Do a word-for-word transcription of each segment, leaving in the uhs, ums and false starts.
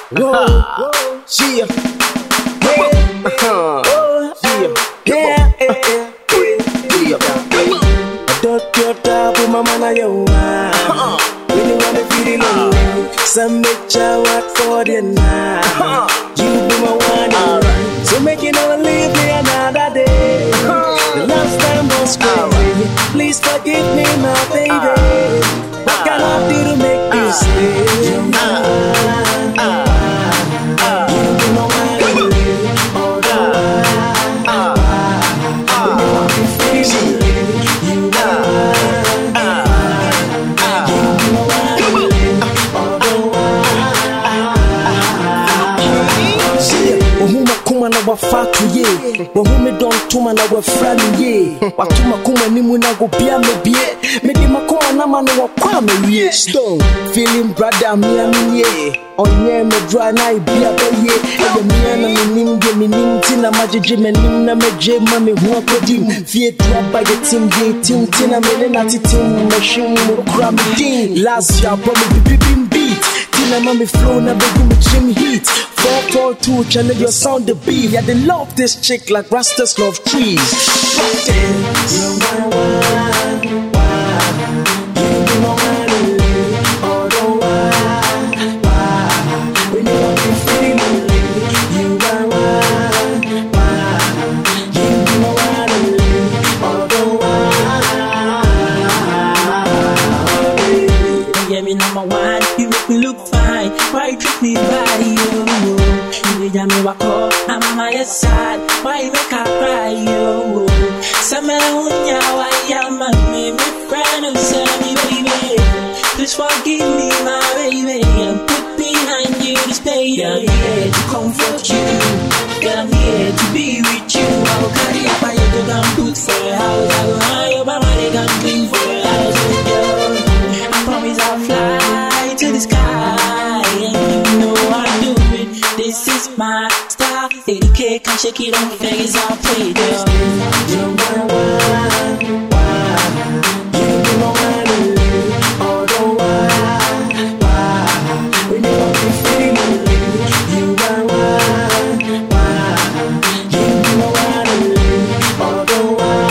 Whoa, whoa, yeah, yeah, yeah, yeah, yeah, yeah. Dot your top with my man, yo. When you wanna feel it low, some make you work for the night. You be my one, so make it all leave me another day. The last time was crazy. Please forgive me, my baby. What can I do to make you stay? Wafaku ye, wahume don tuma na wafrani ye. Watuma kuma nimu na gubia mebie. Medi makuma na manu wakwa me Stone, feeling brother me a minye. Onye me dry na ibia be ye. Eye me na me nimge me nimti na majiji me nim na me je ma me huwa kodim. Fie drop by the team ye team tina me na titim machine mo kura me ding. Last year but me bi bi beat. Tina ma me flow na be me trim heat. four four two channel your sound the beat. Yeah, they love this chick like Rastas love trees. You're my one, one. You be my one, all the one, one. When you want to feel me, you are one, one. You be my one, all the one. Yeah, me number one, you make me look fine. Why you treat me bad, you? You got me walk up, I'm on my side. Why you make her cry, yo? Some men who know I am, my baby friend who said me, baby. Please forgive me, my baby, and put behind you this pain. I'm here to comfort you, girl, I'm here to be with you. I will carry up my yoke and put for a house. I will hire your mama, they can clean for a house with you. I promise I'll fly to the sky, and you know I do it. This is my style. Take the cake and shake it on face. I'll play girl. You're my one, one. You be my one, all the one, one. When you want to feel me, you are one, one. You be my one, all the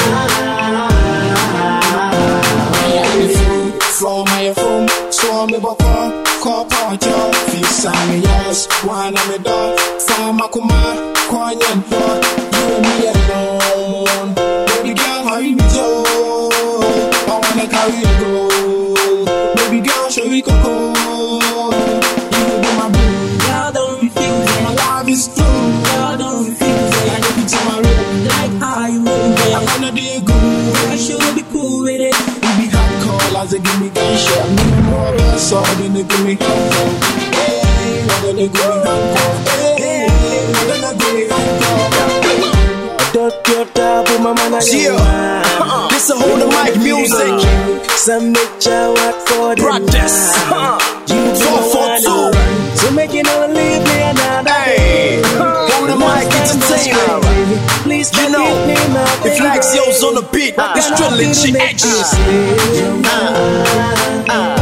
one. From my phone, so I'm a call power job. Sami yes, one of me dog. Farmer Kumar, Kwanyan Port. You and me alone. Baby girl, how you do? I wanna carry you go. Baby girl, show we can go. You be my boo. Girl, don't refuse it. My love is true. Girl, don't refuse it. I need to my room. Like how you move it. I wanna do good. I should be cool with it. We be hot call as they give me gunshot. I'm no more than so then they give me hot. Gonna give me handcuff. Hey, gonna give me handcuff. Dot your top with my man, yeah. This a hold the mic music. Some make you work for the practice. You four four two. So make it all leave me another day. Hold the mic entertainment. Please you know, me, my if Laxio's on the beat, it's drilling she edges. Uh, uh.